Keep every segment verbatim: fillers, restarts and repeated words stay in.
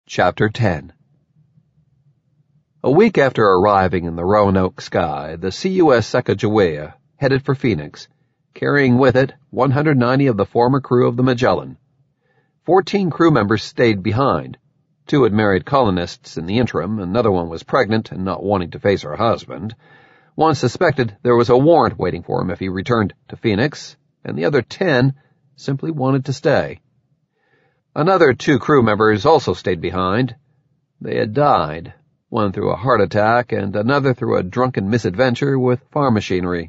Chapter ten. A week after arriving in the Roanoke sky, the C U S Sacagawea headed for Phoenix, carrying with it one hundred ninety of the former crew of the Magellan. Fourteen crew members stayed behind. Two had married colonists in the interim, another one was pregnant and not wanting to face her husband. One suspected there was a warrant waiting for him if he returned to Phoenix, and the other ten simply wanted to stay. Another two crew members also stayed behind. They had died, one through a heart attack and another through a drunken misadventure with farm machinery.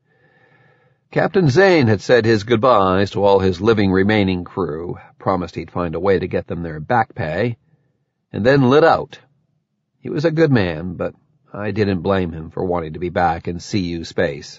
Captain Zane had said his goodbyes to all his living remaining crew, promised he'd find a way to get them their back pay, and then lit out. He was a good man, but I didn't blame him for wanting to be back in C U space.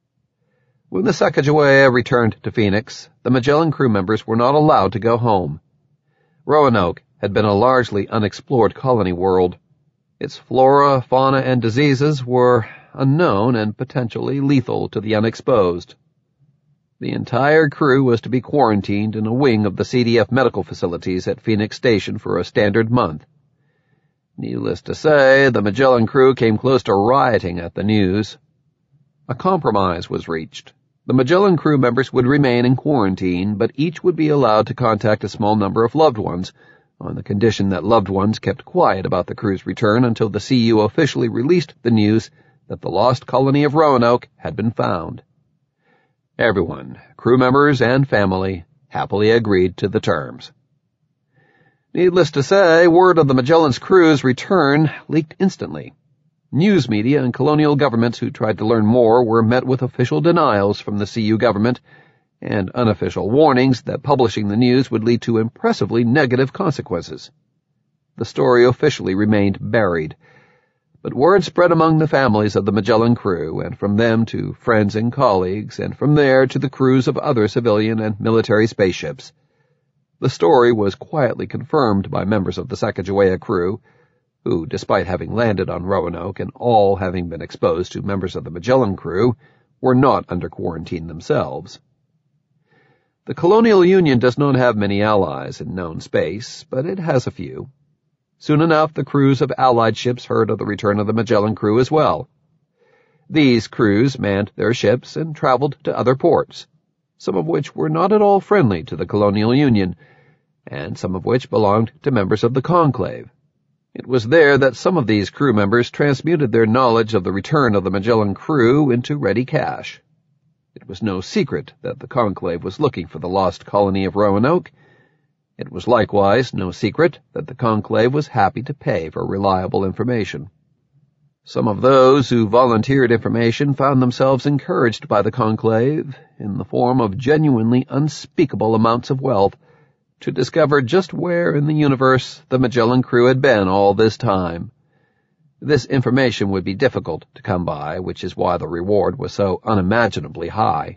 When the Sacagawea returned to Phoenix, the Magellan crew members were not allowed to go home. Roanoke had been a largely unexplored colony world. Its flora, fauna, and diseases were unknown and potentially lethal to the unexposed. The entire crew was to be quarantined in a wing of the C D F medical facilities at Phoenix Station for a standard month. Needless to say, the Magellan crew came close to rioting at the news. A compromise was reached. The Magellan crew members would remain in quarantine, but each would be allowed to contact a small number of loved ones, on the condition that loved ones kept quiet about the crew's return until the C U officially released the news that the lost colony of Roanoke had been found. Everyone, crew members and family, happily agreed to the terms. Needless to say, word of the Magellan's crew's return leaked instantly. News media and colonial governments who tried to learn more were met with official denials from the C U government and unofficial warnings that publishing the news would lead to impressively negative consequences. The story officially remained buried, but word spread among the families of the Magellan crew, and from them to friends and colleagues, and from there to the crews of other civilian and military spaceships. The story was quietly confirmed by members of the Sacagawea crew, who, despite having landed on Roanoke and all having been exposed to members of the Magellan crew, were not under quarantine themselves. The Colonial Union does not have many allies in known space, but it has a few. Soon enough, the crews of Allied ships heard of the return of the Magellan crew as well. These crews manned their ships and traveled to other ports, some of which were not at all friendly to the Colonial Union, and some of which belonged to members of the Conclave. It was there that some of these crew members transmuted their knowledge of the return of the Magellan crew into ready cash. It was no secret that the Conclave was looking for the lost colony of Roanoke. It was likewise no secret that the Conclave was happy to pay for reliable information. Some of those who volunteered information found themselves encouraged by the Conclave, in the form of genuinely unspeakable amounts of wealth, to discover just where in the universe the Magellan crew had been all this time. This information would be difficult to come by, which is why the reward was so unimaginably high.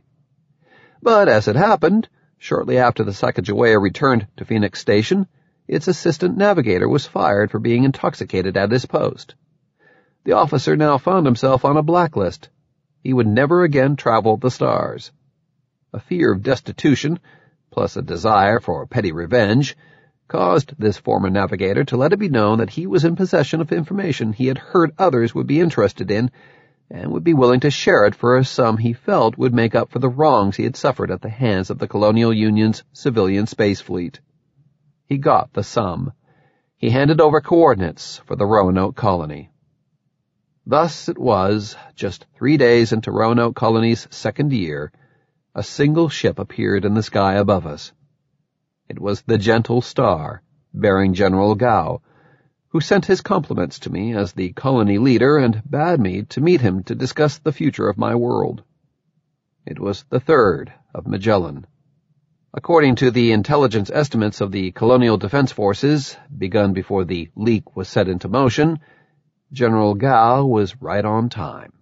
But as it happened, shortly after the Sacagawea returned to Phoenix Station, its assistant navigator was fired for being intoxicated at his post. The officer now found himself on a blacklist. He would never again travel the stars. A fear of destitution, plus a desire for petty revenge, caused this former navigator to let it be known that he was in possession of information he had heard others would be interested in, and would be willing to share it for a sum he felt would make up for the wrongs he had suffered at the hands of the Colonial Union's civilian space fleet. He got the sum. He handed over coordinates for the Roanoke colony. Thus it was, just three days into Roanoke colony's second year, a single ship appeared in the sky above us. It was the Gentle Star, bearing General Gao, who sent his compliments to me as the colony leader and bade me to meet him to discuss the future of my world. It was the third of Magellan. According to the intelligence estimates of the Colonial Defense Forces, begun before the leak was set into motion, General Gao was right on time.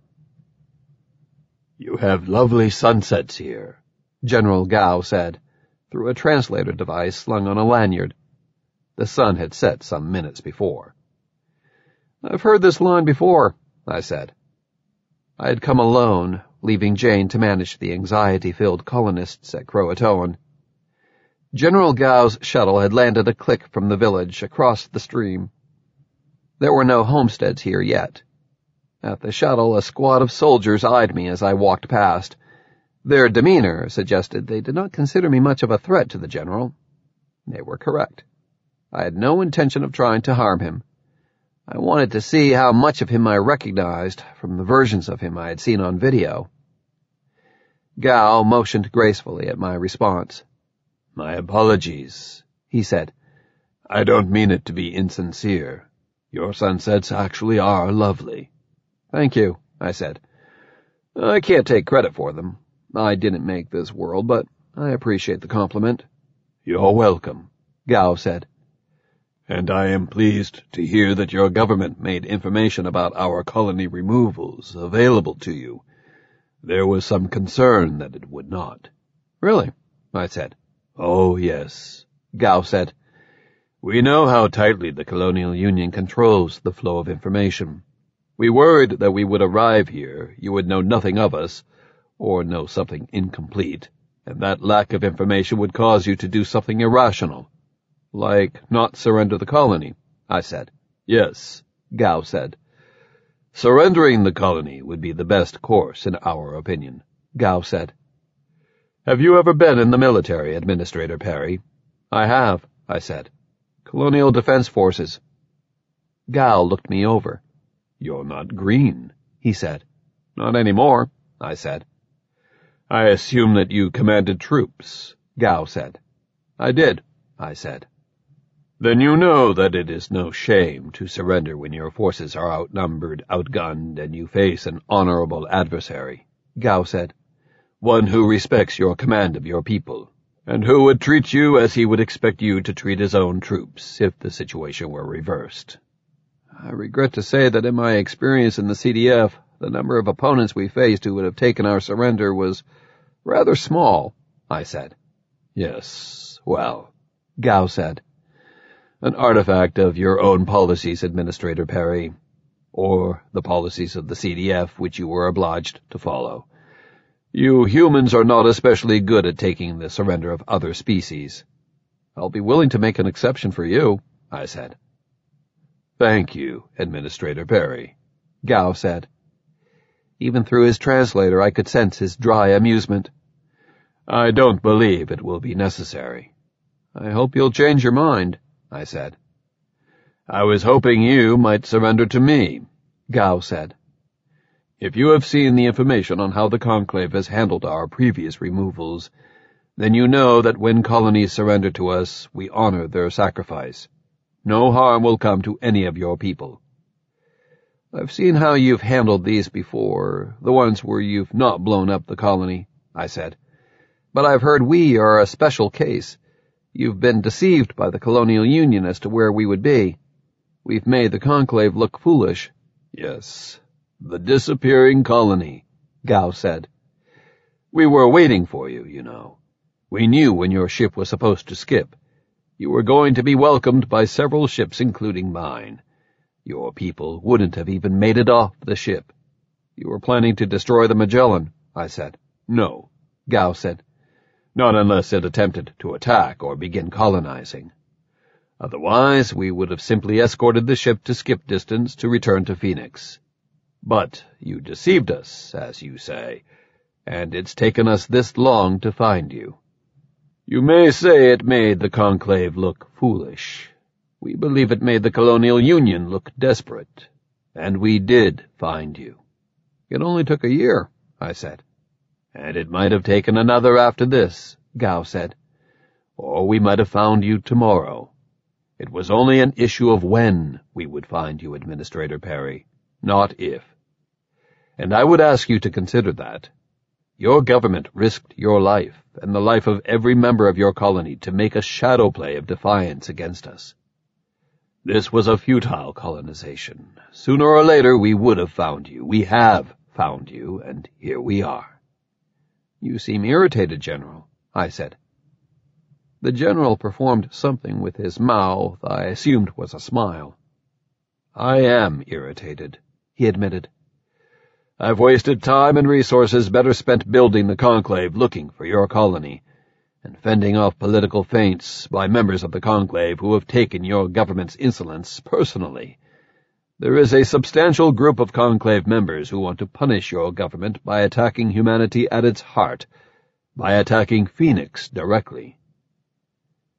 "You have lovely sunsets here," General Gao said, through a translator device slung on a lanyard. The sun had set some minutes before. "I've heard this line before," I said. I had come alone, leaving Jane to manage the anxiety-filled colonists at Croatoan. General Gao's shuttle had landed a click from the village across the stream. There were no homesteads here yet. At the shuttle, a squad of soldiers eyed me as I walked past. Their demeanor suggested they did not consider me much of a threat to the general. They were correct. I had no intention of trying to harm him. I wanted to see how much of him I recognized from the versions of him I had seen on video. Gao motioned gracefully at my response. "My apologies," he said. "I don't mean it to be insincere. Your sunsets actually are lovely." "Thank you," I said. "I can't take credit for them. I didn't make this world, but I appreciate the compliment." "You're welcome," Gao said. "And I am pleased to hear that your government made information about our colony removals available to you. There was some concern that it would not." "Really?" I said. "Oh, yes," Gao said. "We know how tightly the Colonial Union controls the flow of information. We worried that we would arrive here, you would know nothing of us, or know something incomplete, and that lack of information would cause you to do something irrational." "Like not surrender the colony," I said. "Yes," Gao said. "Surrendering the colony would be the best course, in our opinion," Gao said. "Have you ever been in the military, Administrator Perry?" "I have," I said. "Colonial Defense Forces." Gao looked me over. "You're not green," he said. "Not anymore," I said. "I assume that you commanded troops," Gao said. "I did," I said. "Then you know that it is no shame to surrender when your forces are outnumbered, outgunned, and you face an honorable adversary," Gao said. "One who respects your command of your people, and who would treat you as he would expect you to treat his own troops if the situation were reversed." "I regret to say that in my experience in the C D F, the number of opponents we faced who would have taken our surrender was rather small," I said. "Yes, well," Gao said. "an artifact of your own policies, Administrator Perry, or the policies of the C D F which you were obliged to follow. You humans are not especially good at taking the surrender of other species." "I'll be willing to make an exception for you," I said. "Thank you, Administrator Perry," Gao said. Even through his translator I could sense his dry amusement. "I don't believe it will be necessary." "I hope you'll change your mind," I said. "I was hoping you might surrender to me," Gao said. "If you have seen the information on how the Conclave has handled our previous removals, then you know that when colonies surrender to us, we honor their sacrifice. No harm will come to any of your people." "I've seen how you've handled these before, the ones where you've not blown up the colony," I said. "But I've heard we are a special case. You've been deceived by the Colonial Union as to where we would be. We've made the Conclave look foolish." "Yes, the disappearing colony," Gao said. "We were waiting for you, you know. We knew when your ship was supposed to skip. You were going to be welcomed by several ships, including mine. Your people wouldn't have even made it off the ship." "You were planning to destroy the Magellan," I said. "No," Gao said. "Not unless it attempted to attack or begin colonizing. Otherwise, we would have simply escorted the ship to skip distance to return to Phoenix. But you deceived us, as you say, and it's taken us this long to find you. You may say it made the Conclave look foolish. We believe it made the Colonial Union look desperate, and we did find you." "It only took a year," I said. "And it might have taken another after this," Gao said. "Or we might have found you tomorrow. It was only an issue of when we would find you, Administrator Perry, not if. And I would ask you to consider that. Your government risked your life and the life of every member of your colony to make a shadow play of defiance against us. This was a futile colonization. Sooner or later we would have found you. We have found you, and here we are." "You seem irritated, General," I said. The General performed something with his mouth I assumed was a smile. "I am irritated," he admitted. "I've wasted time and resources better spent building the Conclave looking for your colony, and fending off political feints by members of the Conclave who have taken your government's insolence personally. There is a substantial group of Conclave members who want to punish your government by attacking humanity at its heart, by attacking Phoenix directly.